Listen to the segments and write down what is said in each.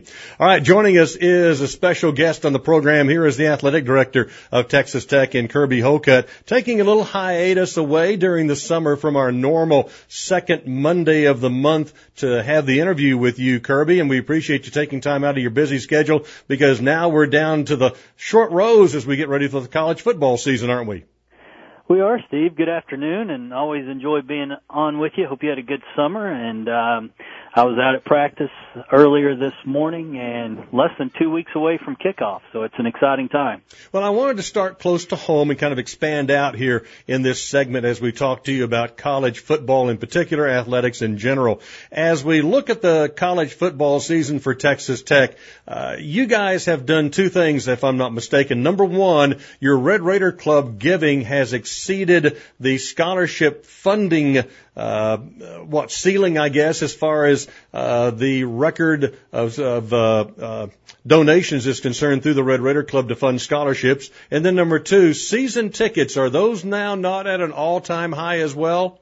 All right, joining us is a special guest on the program. Here is the athletic director of Texas Tech in Kirby Hocutt, taking a little hiatus away during the summer from our normal second Monday of the month to have the interview with you, Kirby, and we appreciate you taking time out of your busy schedule because now we're down to the short rows as we get ready for the college football season, aren't we? We are, Steve. Good afternoon, and always enjoy being on with you. Hope you had a good summer, and I was out at practice earlier this morning and less than 2 weeks away from kickoff, so it's an exciting time. Well, I wanted to start close to home and kind of expand out here in this segment as we talk to you about college football in particular, athletics in general. As we look at the college football season for Texas Tech, you guys have done two things, if I'm not mistaken. Number one, your Red Raider Club giving has exceeded the scholarship funding ceiling, I guess, as far as the record of donations is concerned through the Red Raider Club to fund scholarships. And then number two, season tickets, are those now not at an all-time high as well?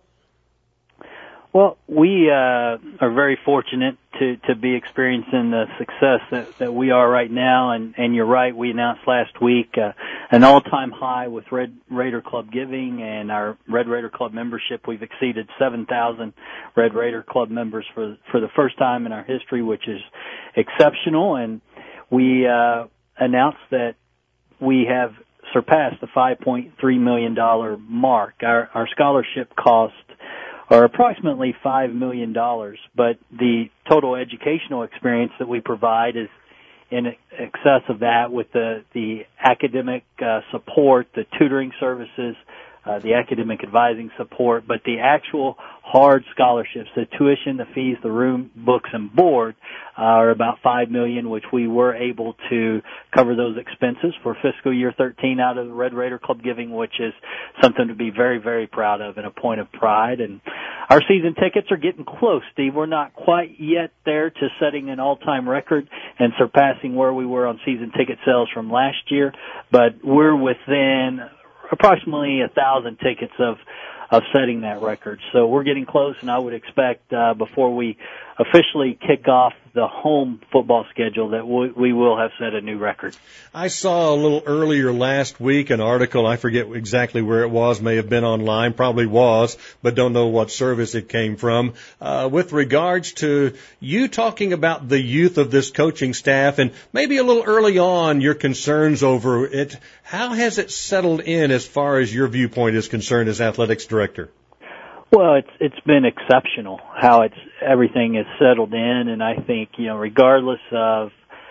Well, we are very fortunate to be experiencing the success that we are right now, and you're right, we announced last week an all-time high with Red Raider Club giving and our Red Raider Club membership. We've exceeded 7,000 Red Raider Club members for the first time in our history, which is exceptional, and we announced that we have surpassed the $5.3 million mark. Our scholarship costs are approximately $5 million, but the total educational experience that we provide is in excess of that with the academic support, the tutoring services, the academic advising support, but the actual hard scholarships, the tuition, the fees, the room, books, and board are about $5 million, which we were able to cover those expenses for fiscal year 13 out of the Red Raider Club giving, which is something to be very, very proud of and a point of pride. And our season tickets are getting close, Steve. We're not quite yet there to setting an all-time record and surpassing where we were on season ticket sales from last year, but we're within approximately 1,000 tickets of setting that record. So we're getting close, and I would expect before we officially kick off the home football schedule that we will have set a new record. I saw a little earlier last week an article, I forget exactly where it was, may have been online, probably was, but don't know what service it came from, with regards to you talking about the youth of this coaching staff and maybe a little early on your concerns over it. How has it settled in as far as your viewpoint is concerned as athletics director? Well, it's been exceptional how everything is settled in, and I think, regardless of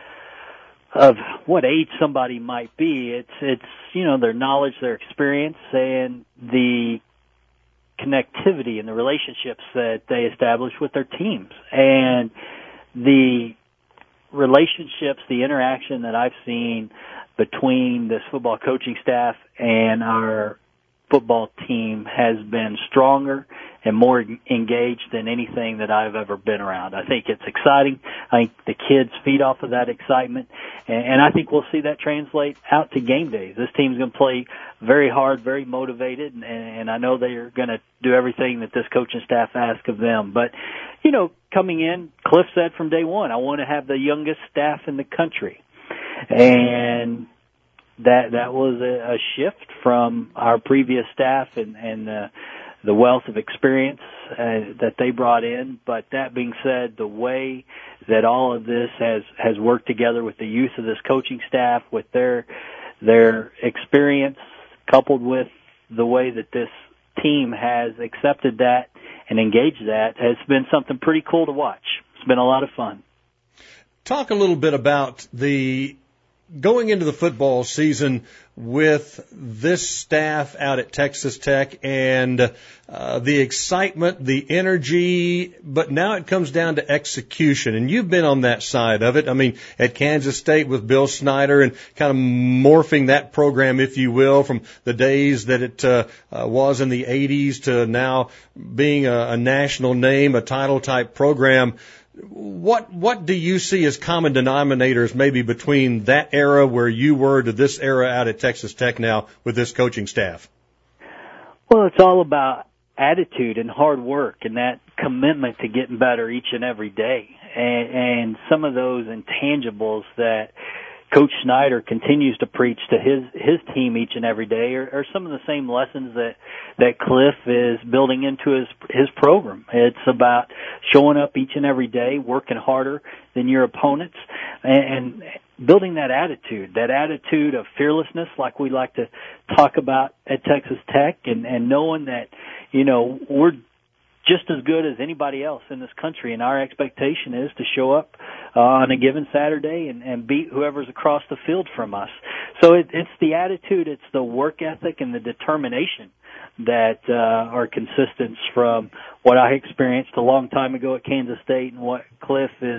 what age somebody might be, it's their knowledge, their experience, and the connectivity and the relationships that they establish with their teams. And the relationships, the interaction that I've seen between this football coaching staff and our football team has been stronger and more engaged than anything that I've ever been around. I think it's exciting. I think the kids feed off of that excitement, and I think we'll see that translate out to game days. This team's going to play very hard, very motivated, and I know they're going to do everything that this coaching staff asks of them. But, coming in, Cliff said from day one, I want to have the youngest staff in the country. And that was a shift from our previous staff and the wealth of experience that they brought in. But that being said, the way that all of this has worked together with the youth of this coaching staff, with their experience, coupled with the way that this team has accepted that and engaged that, has been something pretty cool to watch. It's been a lot of fun. Talk a little bit about going into the football season with this staff out at Texas Tech and the excitement, the energy, but now it comes down to execution, and you've been on that side of it. I mean, at Kansas State with Bill Snyder and kind of morphing that program, if you will, from the days that it was in the 80s to now being a national name, a title-type program. What do you see as common denominators maybe between that era where you were to this era out at Texas Tech now with this coaching staff? Well, it's all about attitude and hard work and that commitment to getting better each and every day. and some of those intangibles that Coach Snyder continues to preach to his team each and every day are some of the same lessons that Cliff is building into his program. It's about showing up each and every day, working harder than your opponents, and building that attitude of fearlessness, like we like to talk about at Texas Tech, and knowing that, we're just as good as anybody else in this country, and our expectation is to show up on a given Saturday and beat whoever's across the field from us. So it's the attitude, it's the work ethic, and the determination that are consistent from what I experienced a long time ago at Kansas State and what Cliff is,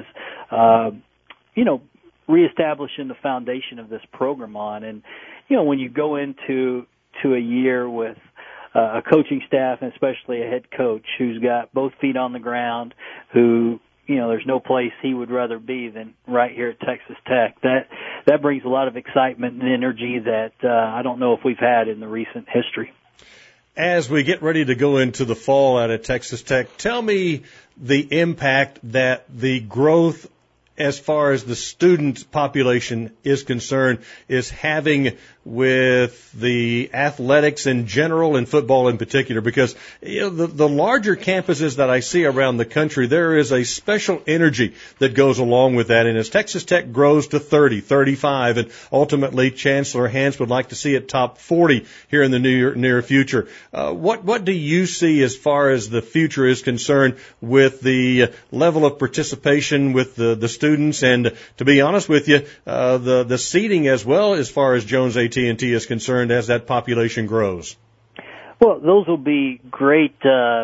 reestablishing the foundation of this program on. And, when you go into a year with a coaching staff, and especially a head coach who's got both feet on the ground, who, there's no place he would rather be than right here at Texas Tech. That brings a lot of excitement and energy that I don't know if we've had in the recent history. As we get ready to go into the fall out at Texas Tech, tell me the impact that the growth as far as the student population is concerned is having with the athletics in general and football in particular, because the larger campuses that I see around the country, there is a special energy that goes along with that. And as Texas Tech grows to 30, 35, and ultimately Chancellor Hance would like to see it top 40 here in the near future, what do you see as far as the future is concerned with the level of participation with the students, and to be honest with you, the seating as well as far as Jones AT&T is concerned as that population grows? Well, those will be great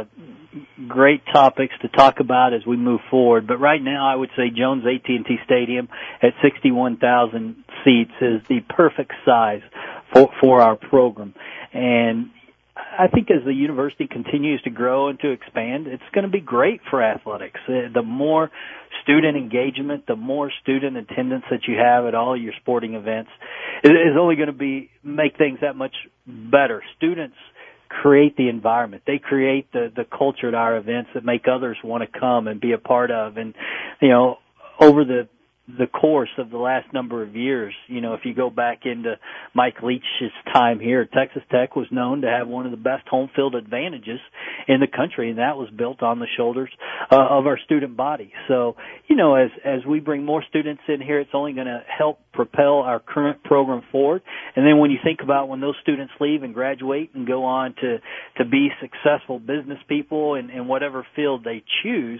topics to talk about as we move forward. But right now, I would say Jones AT&T Stadium at 61,000 seats is the perfect size for our program. And I think as the university continues to grow and to expand, it's going to be great for athletics. The more student engagement, the more student attendance that you have at all your sporting events is only going to make things that much better. Students create the environment. They create the culture at our events that make others want to come and be a part of. And, over the course of the last number of years, if you go back into Mike Leach's time here, Texas Tech was known to have one of the best home field advantages in the country, and that was built on the shoulders of our student body. So, as we bring more students in here, it's only going to help propel our current program forward. And then when you think about when those students leave and graduate and go on to be successful business people in whatever field they choose,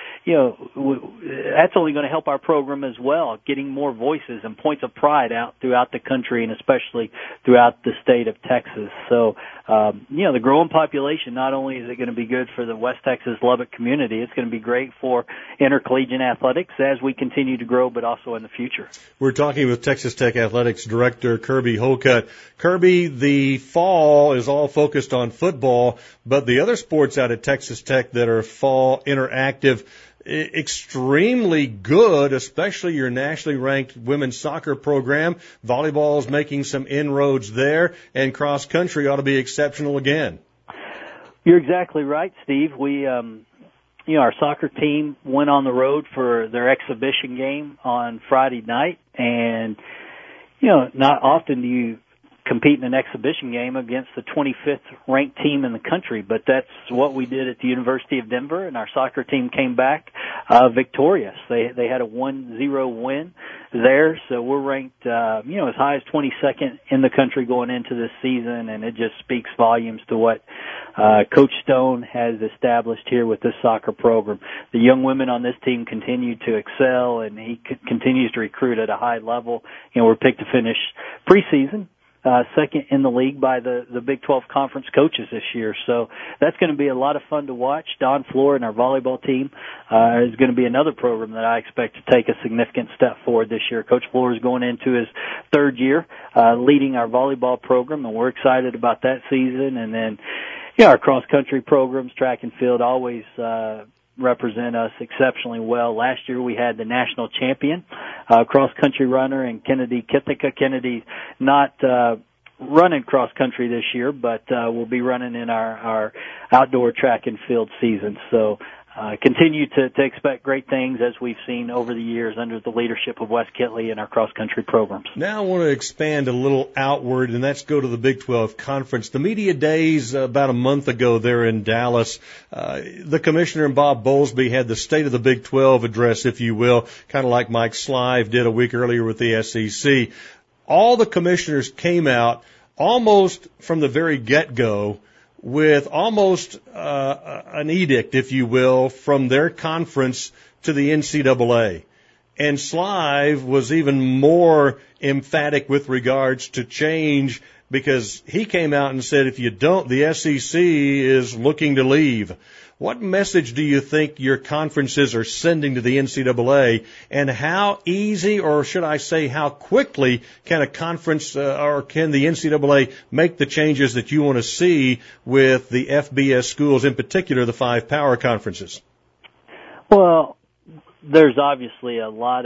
that's only going to help our program as well, getting more voices and points of pride out throughout the country and especially throughout the state of Texas. So, the growing population, not only is it going to be good for the West Texas Lubbock community, it's going to be great for intercollegiate athletics as we continue to grow, but also in the future. We're talking with Texas Tech Athletics Director Kirby Hocutt. Kirby, the fall is all focused on football, but the other sports out at Texas Tech that are fall interactive, extremely good, especially your nationally ranked women's soccer program. Volleyball is making some inroads there, and cross country ought to be exceptional again. You're exactly right, Steve. We, our soccer team went on the road for their exhibition game on Friday night, and, not often do you compete in an exhibition game against the 25th ranked team in the country, but that's what we did at the University of Denver, and our soccer team came back victorious. They had a 1-0 win there, so we're ranked as high as 22nd in the country going into this season, and it just speaks volumes to what Coach Stone has established here with this soccer program. The young women on this team continue to excel, and he continues to recruit at a high level. We're picked to finish preseason second in the league by the Big 12 conference coaches this year. So that's going to be a lot of fun to watch. Don Floor and our volleyball team is going to be another program that I expect to take a significant step forward this year. Coach Floor is going into his third year leading our volleyball program, and we're excited about that season. And then, our cross-country programs, track and field, always represent us exceptionally well. Last year we had the national champion cross-country runner in Kennedy Kithika. Kennedy's not running cross-country this year, but will be running in our outdoor track and field season. So continue to expect great things as we've seen over the years under the leadership of Wes Kitley and our cross-country programs. Now I want to expand a little outward, and let's go to the Big 12 Conference. The media days about a month ago there in Dallas, the commissioner and Bob Bowlesby had the State of the Big 12 address, if you will, kind of like Mike Slive did a week earlier with the SEC. All the commissioners came out almost from the very get-go with almost an edict, if you will, from their conference to the NCAA. And Slive was even more emphatic with regards to change because he came out and said, if you don't, the SEC is looking to leave. What message do you think your conferences are sending to the NCAA, and how easy, or should I say how quickly, can a conference or can the NCAA make the changes that you want to see with the FBS schools, in particular the 5 power conferences? Well, there's obviously a lot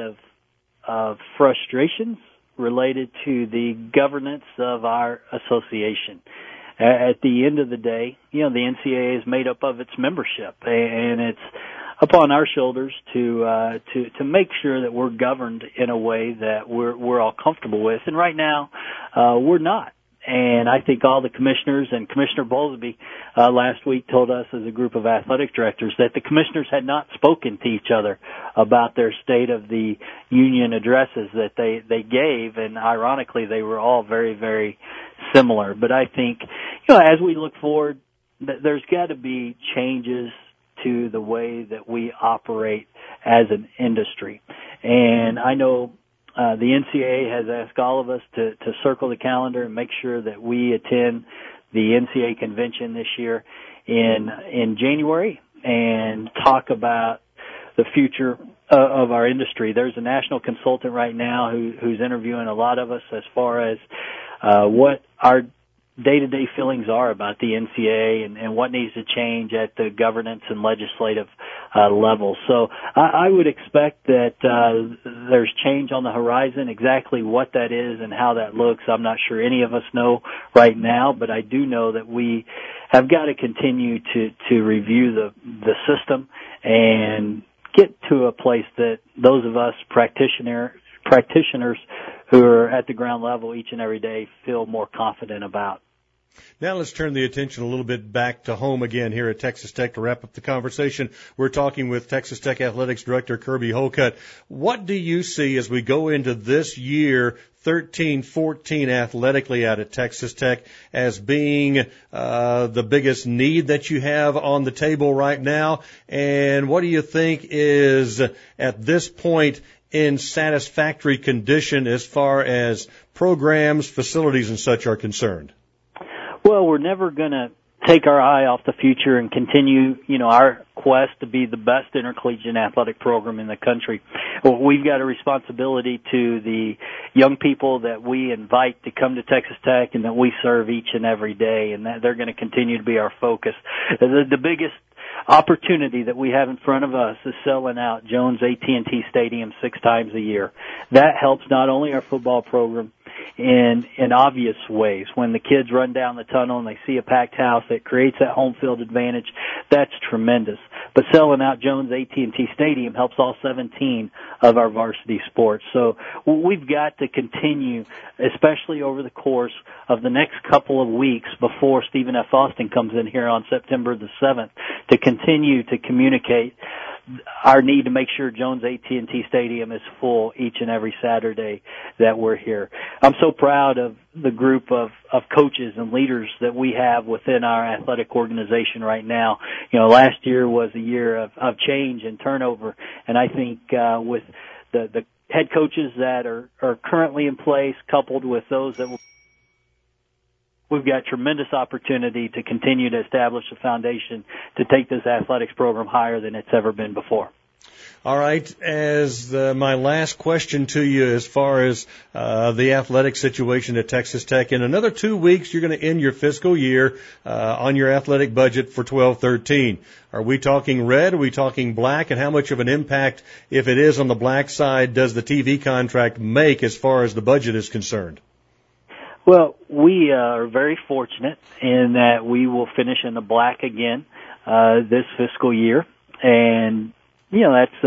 of frustrations related to the governance of our association. At the end of the day, the NCAA is made up of its membership, and it's upon our shoulders to make sure that we're governed in a way that we're all comfortable with. And right now, we're not. And I think all the commissioners and Commissioner Bowlesby last week told us as a group of athletic directors that the commissioners had not spoken to each other about their State of the Union addresses that they gave, and ironically they were all very, very similar. But I think, as we look forward, there's got to be changes to the way that we operate as an industry. And I know the NCAA has asked all of us to circle the calendar and make sure that we attend the NCAA convention this year in January and talk about the future of our industry. There's a national consultant right now who's interviewing a lot of us as far as what our day-to-day feelings are about the NCAA and what needs to change at the governance and legislative level. So I would expect that there's change on the horizon. Exactly what that is and how that looks, I'm not sure any of us know right now, but I do know that we have got to continue to review the system and get to a place that those of us practitioners who are at the ground level each and every day feel more confident about. Now let's turn the attention a little bit back to home again here at Texas Tech to wrap up the conversation. We're talking with Texas Tech Athletics Director Kirby Hocutt. What do you see as we go into this year, 13-14 athletically out at Texas Tech, as being the biggest need that you have on the table right now? And what do you think is, at this point, in satisfactory condition as far as programs, facilities, and such are concerned? Well, we're never going to take our eye off the future and continue, our quest to be the best intercollegiate athletic program in the country. We've got a responsibility to the young people that we invite to come to Texas Tech and that we serve each and every day, and that they're going to continue to be our focus. The biggest opportunity that we have in front of us is selling out Jones AT&T Stadium 6 times a year. That helps not only our football program in obvious ways. When the kids run down the tunnel and they see a packed house, it creates that home field advantage. That's tremendous. But selling out Jones AT&T Stadium helps all 17 of our varsity sports. So we've got to continue, especially over the course of the next couple of weeks before Stephen F. Austin comes in here on September the 7th, to continue to communicate our need to make sure Jones AT&T Stadium is full each and every Saturday that we're here. I'm so proud of the group of coaches and leaders that we have within our athletic organization right now. Last year was a year of change and turnover, and I think with the head coaches that are currently in place, coupled with those that will, we've got tremendous opportunity to continue to establish a foundation to take this athletics program higher than it's ever been before. All right. As my last question to you, as far as the athletic situation at Texas Tech, in another 2 weeks, you're going to end your fiscal year on your athletic budget for 12-13. Are we talking red? Are we talking black? And how much of an impact, if it is on the black side, does the TV contract make as far as the budget is concerned? Well, we are very fortunate in that we will finish in the black again this fiscal year. And, that's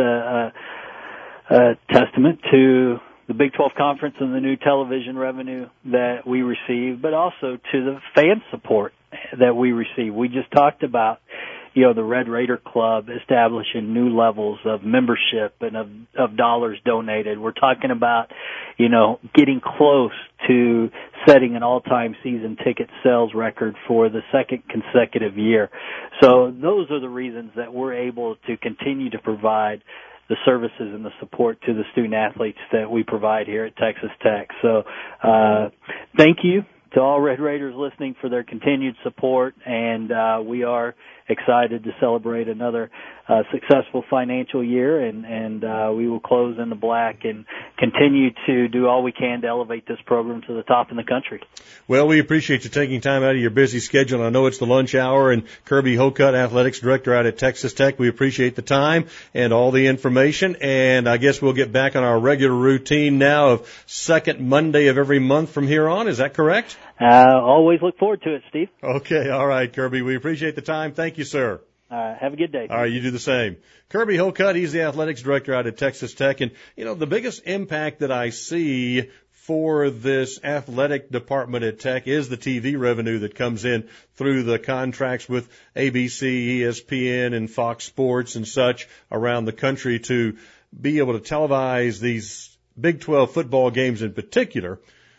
a testament to the Big 12 Conference and the new television revenue that we receive, but also to the fan support that we receive. We just talked about, the Red Raider Club establishing new levels of membership and of dollars donated. We're talking about, getting close to setting an all-time season ticket sales record for the second consecutive year. So those are the reasons that we're able to continue to provide the services and the support to the student athletes that we provide here at Texas Tech. So, thank you to all Red Raiders listening for their continued support, and we are excited to celebrate another successful financial year, and we will close in the black and continue to do all we can to elevate this program to the top in the country. Well, we appreciate you taking time out of your busy schedule. I know it's the lunch hour, and Kirby Hocutt, Athletics Director out at Texas Tech, we appreciate the time and all the information, and I guess we'll get back on our regular routine now of second Monday of every month from here on. Is that correct? Always look forward to it, Steve. Okay, all right, Kirby. We appreciate the time. Thank you, sir. Have a good day. All right, you do the same. Kirby Hocutt, he's the athletics director out at Texas Tech. And, the biggest impact that I see for this athletic department at Tech is the TV revenue that comes in through the contracts with ABC, ESPN, and Fox Sports and such around the country to be able to televise these Big 12 football games in particular.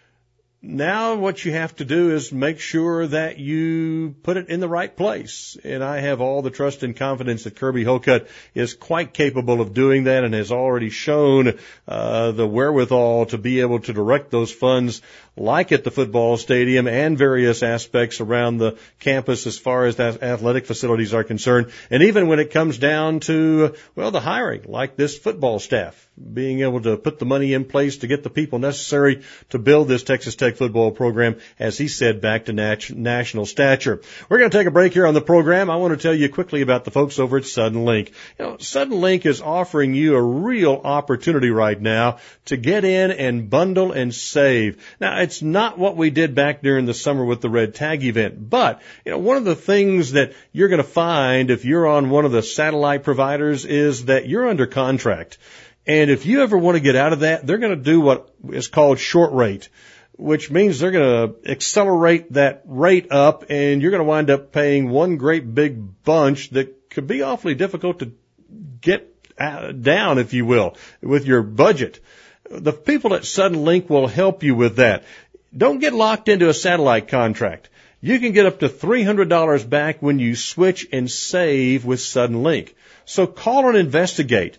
Now what you have to do is make sure that you put it in the right place. And I have all the trust and confidence that Kirby Hocutt is quite capable of doing that and has already shown the wherewithal to be able to direct those funds like at the football stadium and various aspects around the campus as far as that athletic facilities are concerned. And even when it comes down to, the hiring, like this football staff, being able to put the money in place to get the people necessary to build this Texas Tech football program, as he said, back to national stature. We're going to take a break here on the program. I want to tell you quickly about the folks over at Suddenlink. Suddenlink is offering you a real opportunity right now to get in and bundle and save. Now, it's not what we did back during the summer with the Red Tag event, but, one of the things that you're going to find if you're on one of the satellite providers is that you're under contract. And if you ever want to get out of that, they're going to do what is called short rate, which means they're going to accelerate that rate up, and you're going to wind up paying one great big bunch that could be awfully difficult to get down, if you will, with your budget. The people at Suddenlink will help you with that. Don't get locked into a satellite contract. You can get up to $300 back when you switch and save with Suddenlink. So call and investigate.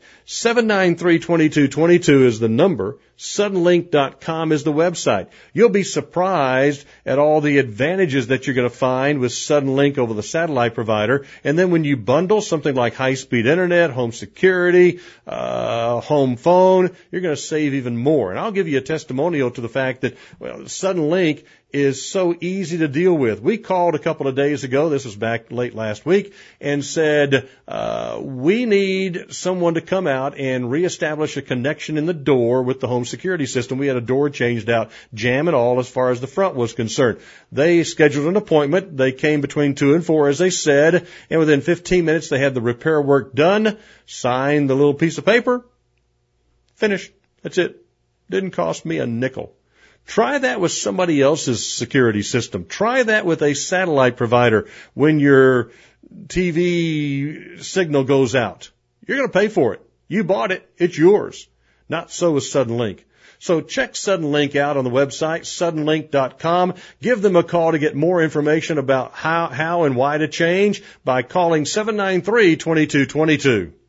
793-2222 is the number. Suddenlink.com is the website. You'll be surprised at all the advantages that you're going to find with Suddenlink over the satellite provider. And then when you bundle something like high-speed internet, home security, home phone, you're going to save even more. And I'll give you a testimonial to the fact that, Suddenlink is so easy to deal with. We called a couple of days ago, this was back late last week, and said, we need someone to come out and reestablish a connection in the door with the home security system. We had a door changed out, jam and all, as far as the front was concerned. They scheduled an appointment. They came between 2 and 4, as they said, and within 15 minutes they had the repair work done, signed the little piece of paper, finished. That's it. Didn't cost me a nickel. Try that with somebody else's security system. Try that with a satellite provider when your TV signal goes out. You're going to pay for it. You bought it. It's yours. Not so with Suddenlink. So check Suddenlink out on the website, suddenlink.com. Give them a call to get more information about how and why to change by calling 793-2222.